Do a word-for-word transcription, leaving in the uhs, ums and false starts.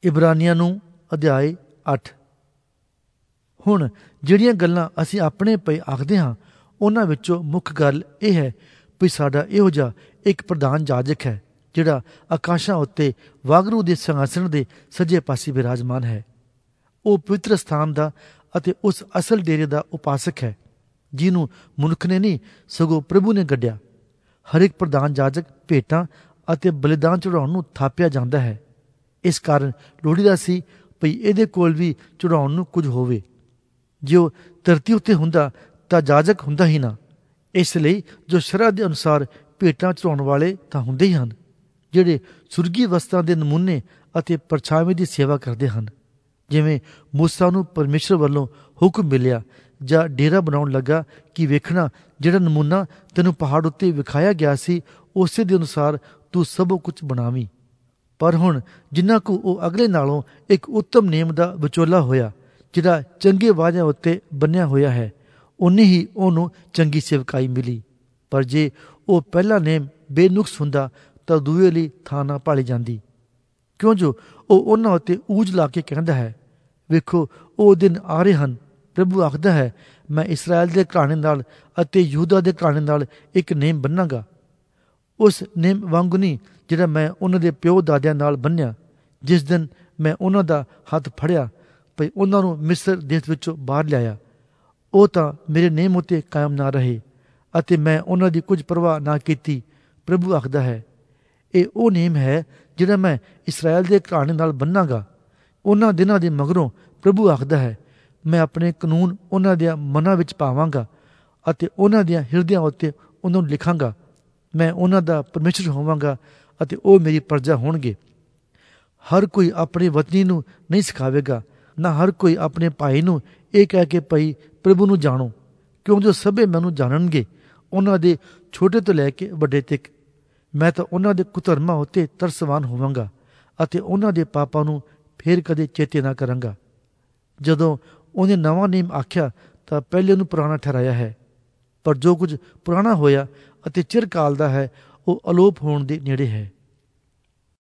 ਇਬਰਾਨੀਆਂ ਨੂੰ ਅਧਿਆਇ ਅੱਠ। ਹੁਣ ਜਿਹੜੀਆਂ ਗੱਲਾਂ ਅਸੀਂ ਆਪਣੇ ਪਈ ਆਖਦੇ ਹਾਂ, ਉਹਨਾਂ ਵਿੱਚੋਂ ਮੁੱਖ ਗੱਲ ਇਹ ਹੈ ਵੀ ਸਾਡਾ ਇਹੋ ਜਿਹਾ ਇੱਕ ਪ੍ਰਧਾਨ ਜਾਜਕ ਹੈ ਜਿਹੜਾ ਆਕਾਸ਼ਾਂ ਉੱਤੇ ਵਾਗਰੂ ਦੇ ਸਿੰਘਾਸਣ ਦੇ ਸੱਜੇ ਪਾਸੇ ਬਿਰਾਜਮਾਨ ਹੈ। ਉਹ ਪਵਿੱਤਰ ਸਥਾਨ ਦਾ ਅਤੇ ਉਸ ਅਸਲ ਡੇਰੇ ਦਾ ਉਪਾਸਕ ਹੈ ਜਿਹਨੂੰ ਮਨੁੱਖ ਨੇ ਨਹੀਂ ਸਗੋਂ ਪ੍ਰਭੂ ਨੇ ਗੱਢਿਆ। ਹਰ ਇੱਕ ਪ੍ਰਧਾਨ ਜਾਜਕ ਭੇਟਾਂ ਅਤੇ ਬਲੀਦਾਨ ਚੜਾਉਣ ਨੂੰ ਥਾਪਿਆ ਜਾਂਦਾ ਹੈ। ਇਸ ਕਾਰਨ ਲੋੜੀਦਾ ਸੀ ਭਈ ਇਹਦੇ ਕੋਲ ਵੀ ਚੜਾਉਣ ਨੂੰ ਕੁਝ ਹੋਵੇ। ਜੇ ਉਹ ਧਰਤੀ ਉੱਤੇ ਹੁੰਦਾ ਤਾਂ ਜਾਜਕ ਹੁੰਦਾ ਹੀ ਨਾ। ਇਸ ਲਈ ਜੋ ਸ਼ਰਅ ਦੇ ਅਨੁਸਾਰ ਭੇਟਾਂ ਚੜਾਉਣ ਵਾਲੇ ਤਾਂ ਹੁੰਦੇ ਹੀ ਹਨ, ਜਿਹੜੇ ਸੁਰਗੀ ਵਸਤਾਂ ਦੇ ਨਮੂਨੇ ਅਤੇ ਪਰਛਾਵੇਂ ਦੀ ਸੇਵਾ ਕਰਦੇ ਹਨ। ਜਿਵੇਂ ਮੂਸਾ ਨੂੰ ਪਰਮੇਸ਼ਰ ਵੱਲੋਂ ਹੁਕਮ ਮਿਲਿਆ ਜਾਂ ਡੇਰਾ ਬਣਾਉਣ ਲੱਗਾ ਕਿ ਵੇਖਣਾ ਜਿਹੜਾ ਨਮੂਨਾ ਤੈਨੂੰ ਪਹਾੜ ਉੱਤੇ ਵਿਖਾਇਆ ਗਿਆ ਸੀ, ਉਸੇ ਦੇ ਅਨੁਸਾਰ ਤੂੰ ਸਭ ਕੁਝ ਬਣਾਵੀਂ। ਪਰ ਹੁਣ ਜਿੰਨਾ ਕੁ ਉਹ ਅਗਲੇ ਨਾਲੋਂ ਇੱਕ ਉੱਤਮ ਨੇਮ ਦਾ ਵਿਚੋਲਾ ਹੋਇਆ ਜਿਹੜਾ ਚੰਗੇ ਵਾਅਦਿਆਂ ਉੱਤੇ ਬੰਨਿਆ ਹੋਇਆ ਹੈ, ਉਨੀ ਹੀ ਉਹਨੂੰ ਚੰਗੀ ਸੇਵਕਾਈ ਮਿਲੀ। ਪਰ ਜੇ ਉਹ ਪਹਿਲਾ ਨੇਮ ਬੇਨੁਕਸ ਹੁੰਦਾ ਤਾਂ ਦੂਏ ਲਈ ਥਾਂ ਨਾ ਭਾਲੀ ਜਾਂਦੀ, ਕਿਉਂ ਜੋ ਉਹ ਉਹਨਾਂ ਉੱਤੇ ਊਜ ਲਾ ਕੇ ਕਹਿੰਦਾ ਹੈ, ਵੇਖੋ ਉਹ ਦਿਨ ਆ ਰਹੇ ਹਨ, ਪ੍ਰਭੂ ਆਖਦਾ ਹੈ, ਮੈਂ ਇਸਰਾਏਲ ਦੇ ਘਰਾਣੇ ਨਾਲ ਅਤੇ ਯਹੂਦਾ ਦੇ ਘਰਾਣੇ ਨਾਲ ਇੱਕ ਨੇਮ ਬੰਨਾਂਗਾ, ਉਸ ਨੇਮ ਵਾਂਗੂ ਨਹੀਂ ਜਿਹੜਾ ਮੈਂ ਉਹਨਾਂ ਦੇ ਪਿਓ ਦਾਦਿਆਂ ਨਾਲ ਬੰਨਿਆ ਜਿਸ ਦਿਨ ਮੈਂ ਉਹਨਾਂ ਦਾ ਹੱਥ ਫੜਿਆ ਭਈ ਉਹਨਾਂ ਨੂੰ ਮਿਸਰ ਦੇਸ਼ ਵਿੱਚੋਂ ਬਾਹਰ ਲਿਆਇਆ। ਉਹ ਤਾਂ ਮੇਰੇ ਨੇਮ ਉੱਤੇ ਕਾਇਮ ਨਾ ਰਹੇ ਅਤੇ ਮੈਂ ਉਹਨਾਂ ਦੀ ਕੁਝ ਪਰਵਾਹ ਨਾ ਕੀਤੀ। ਪ੍ਰਭੂ ਆਖਦਾ ਹੈ, ਇਹ ਉਹ ਨੇਮ ਹੈ ਜਿਹੜਾ ਮੈਂ ਇਸਰਾਏਲ ਦੇ ਘਰਾਣੇ ਨਾਲ ਬੰਨਾਂਗਾ। ਉਹਨਾਂ ਦਿਨਾਂ ਦੇ ਮਗਰੋਂ ਪ੍ਰਭੂ ਆਖਦਾ ਹੈ, ਮੈਂ ਆਪਣੇ ਕਾਨੂੰਨ ਉਹਨਾਂ ਦੀਆਂ ਮਨਾਂ ਵਿੱਚ ਪਾਵਾਂਗਾ ਅਤੇ ਉਹਨਾਂ ਦੀਆਂ ਹਿਰਦਿਆਂ ਉੱਤੇ ਉਹਨਾਂ ਨੂੰ ਲਿਖਾਂਗਾ। ਮੈਂ ਉਹਨਾਂ ਦਾ ਪਰਮੇਸ਼ਰ ਹੋਵਾਂਗਾ ਅਤੇ ਉਹ ਮੇਰੀ ਪ੍ਰਜਾ ਹੋਣਗੇ। ਹਰ ਕੋਈ ਆਪਣੇ ਵਤਨੀ ਨੂੰ ਨਹੀਂ ਸਿਖਾਵੇਗਾ, ਨਾ ਹਰ ਕੋਈ ਆਪਣੇ ਭਾਈ ਨੂੰ ਇਹ ਕਹਿ ਕੇ ਭਈ ਪ੍ਰਭੂ ਨੂੰ ਜਾਣੋ, ਕਿਉਂ ਜੋ ਸਭੇ ਮੈਨੂੰ ਜਾਣਨਗੇ, ਉਹਨਾਂ ਦੇ ਛੋਟੇ ਤੋਂ ਲੈ ਕੇ ਵੱਡੇ ਤੱਕ। ਮੈਂ ਤਾਂ ਉਹਨਾਂ ਦੇ ਕੁਧਰਮਾਂ ਉੱਤੇ ਤਰਸਵਾਨ ਹੋਵਾਂਗਾ ਅਤੇ ਉਹਨਾਂ ਦੇ ਪਾਪਾਂ ਨੂੰ ਫੇਰ ਕਦੇ ਚੇਤੇ ਨਾ ਕਰਾਂਗਾ। ਜਦੋਂ ਉਹਨੇ ਨਵਾਂ ਨੇਮ ਆਖਿਆ ਤਾਂ ਪਹਿਲੇ ਨੂੰ ਪੁਰਾਣਾ ਠਹਿਰਾਇਆ ਹੈ। ਪਰ ਜੋ ਕੁਝ ਪੁਰਾਣਾ ਹੋਇਆ ਅਤੇ ਚਿਰਕਾਲ ਦਾ ਹੈ ਉਹ ਅਲੋਪ ਹੋਣ ਦੇ ਨੇੜੇ ਹੈ।